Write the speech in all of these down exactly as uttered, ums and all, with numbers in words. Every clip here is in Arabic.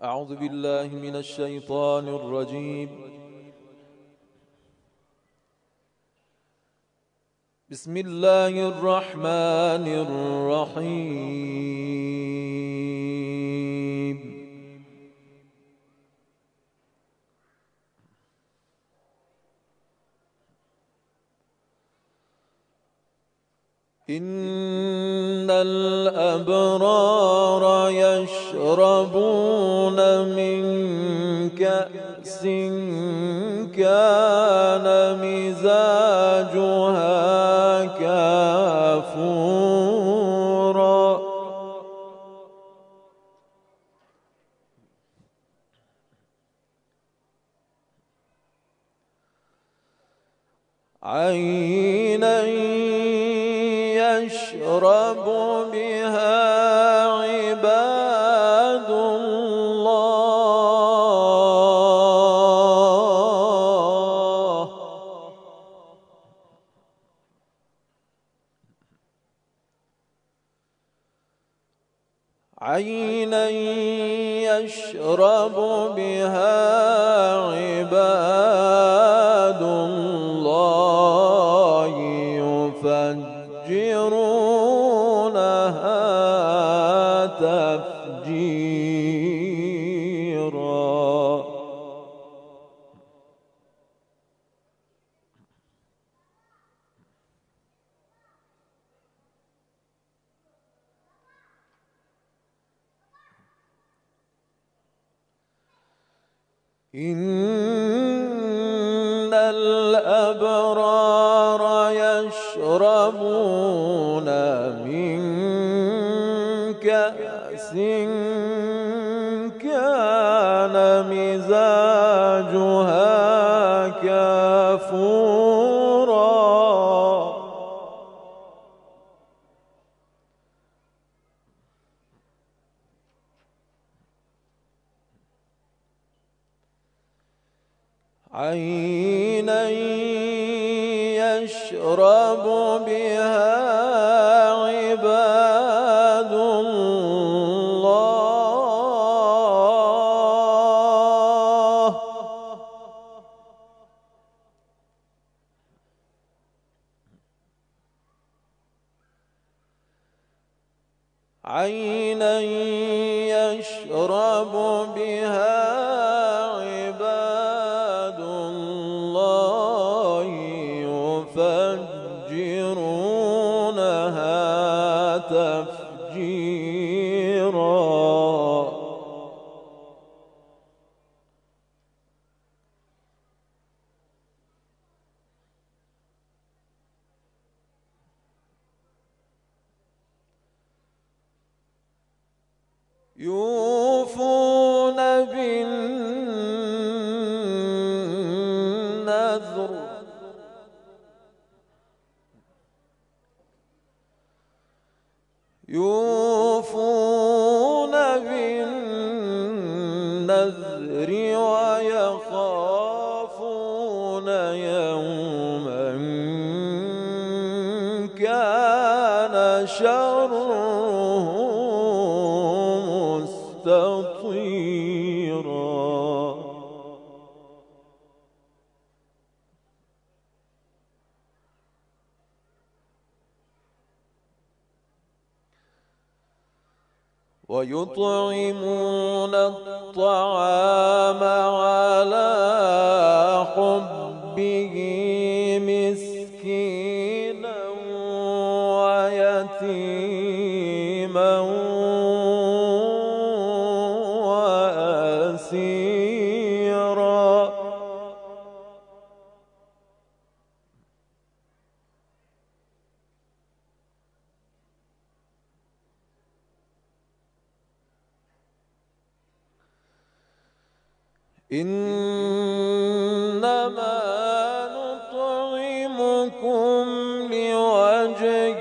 أعوذ بالله من الشيطان الرجيم. بسم الله الرحمن الرحيم. إن الأبرار يشربون من كأس كان مزاجها كافورا عينا يشرب بها عباد الله عينا يشرب بها عباد الله يفجرونها تفجيرا. إن الأبرار يشربون من كأس كان مزاجها كافورا عينا يشرب بها عباد الله عينا يشرب بها عباد الله يفجرونها تفجيرا. يوفون بالنذر يوفون بالنذر ويخافون يوما كان شره مستطيرا. ويطعمون الطعام على حبه مسكينا ويتيما وأسيرا. إنما نطعمكم لوجه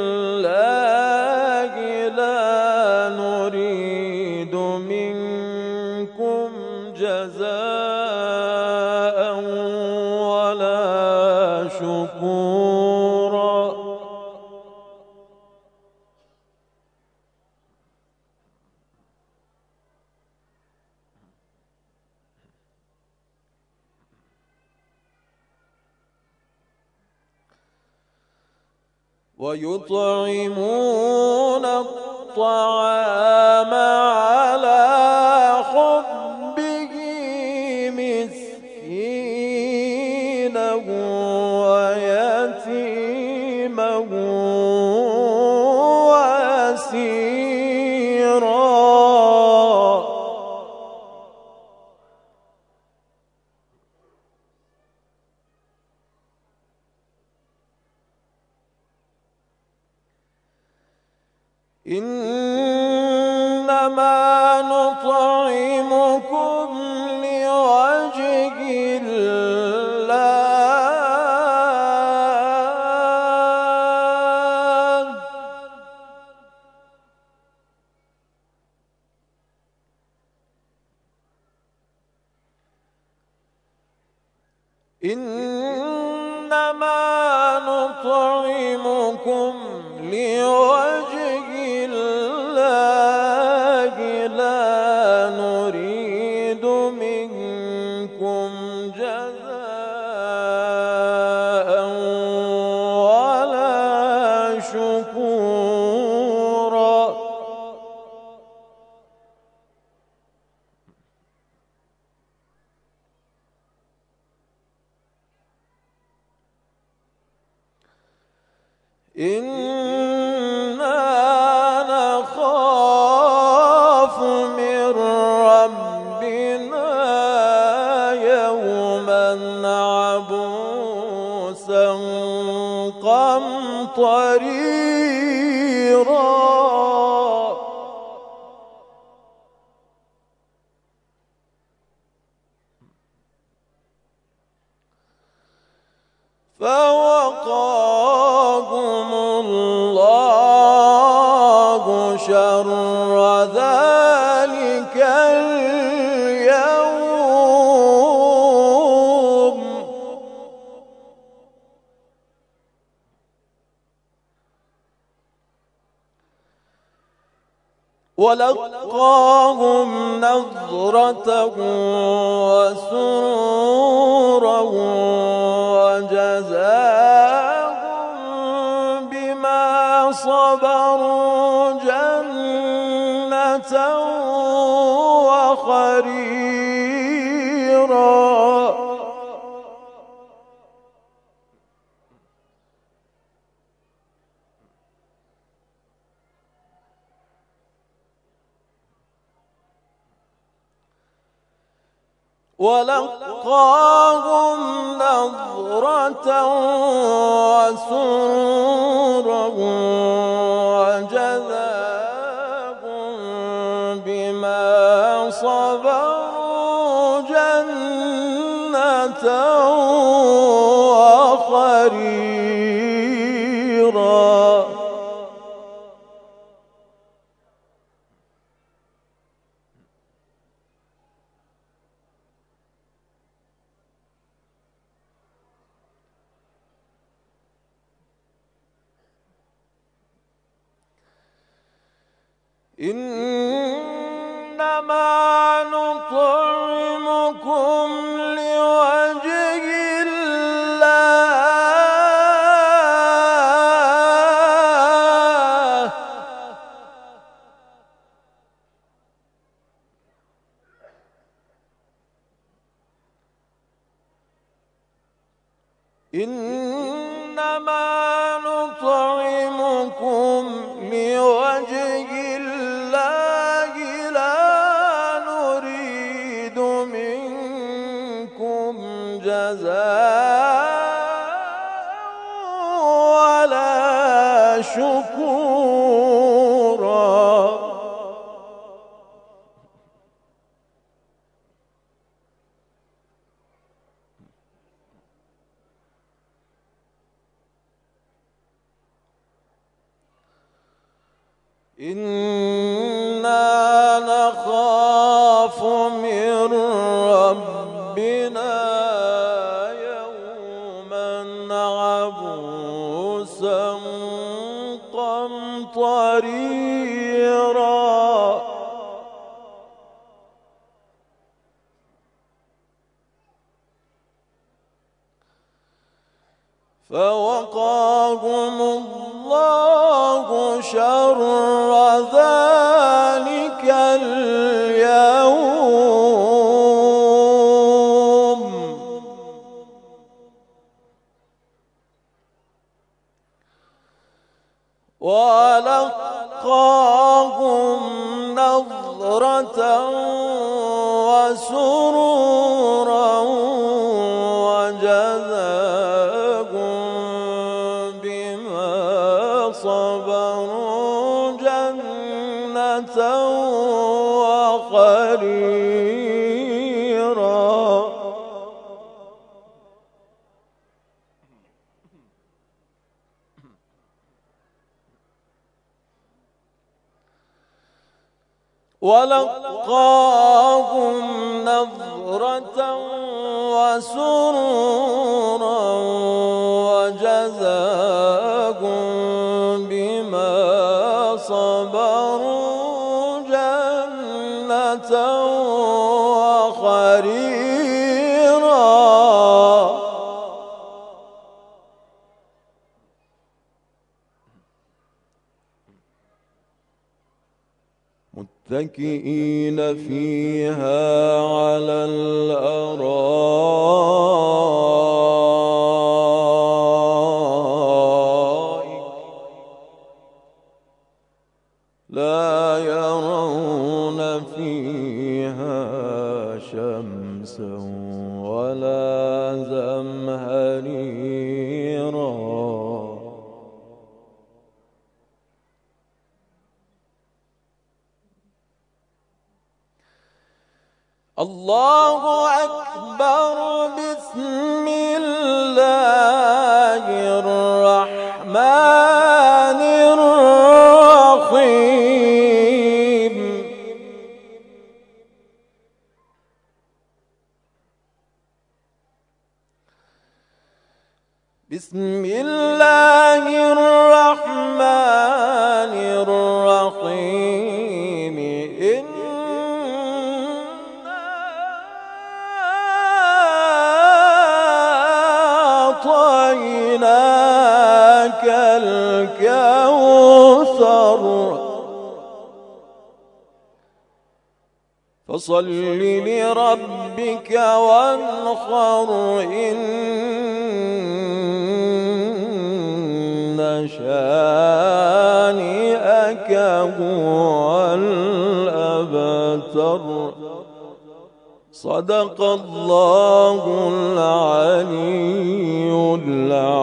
الله لا نريد منكم جزاء ولا شكورا. ويطعمون الطعام على حبه مسكينا ويتيما وأسيرا. إنما نطعمكم لوجه الله إنما نطعمكم لوجه الله لا نريد منكم جزاء ولا شكورا. إنا نخاف من ربنا يوما عبوسا قمطريرا. فوقاهم الله شر ذلك اليوم ولقاهم نضرة وسرورا وجزاهم بما صبروا جنة وحريرا. ولقاهم نضرة وسرورا وجزاهم بما صبروا جنة وحريرا. إنما نطعمكم لوجه الله إنما نطعمكم لوجه الله لا نريد منكم جزاء ولا شكورا. إنا نخاف من ربنا يوما عبوسا قمطريرا. فوقاهم الله شر ذلك اليوم ولقاهم نظرة وسرورا وجزاهم بما صبروا جنة وحريرا. ولقاهم نظرة وسرورا وجزاهم بما صبروا جنة وحريرا. متكئين فيها على الأرائك لا يرون فيها شمسا ولا زمهريرا. الله أكبر. بسم الله الرحمن الرحيم. بسم الله الرحمن الرحيم. أعطيناك الكوثر فصل لربك وانحر إن شانئك هو الأبتر. صدق الله العلي العظيم.